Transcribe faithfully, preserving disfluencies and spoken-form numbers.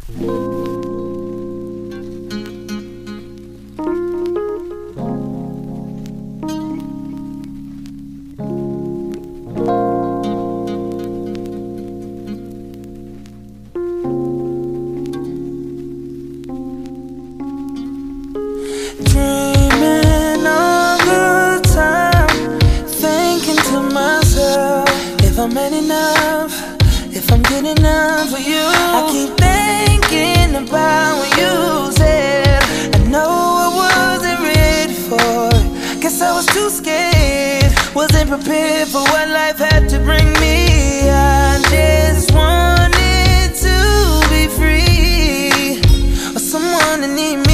Dreaming all the time, thinking to myself, if I'm man enough, if I'm good enough for you. I keep thinking about what you said. I know I wasn't ready for it, guess I was too scared, wasn't prepared for what life had to bring me. I just wanted to be free, or someone to need me.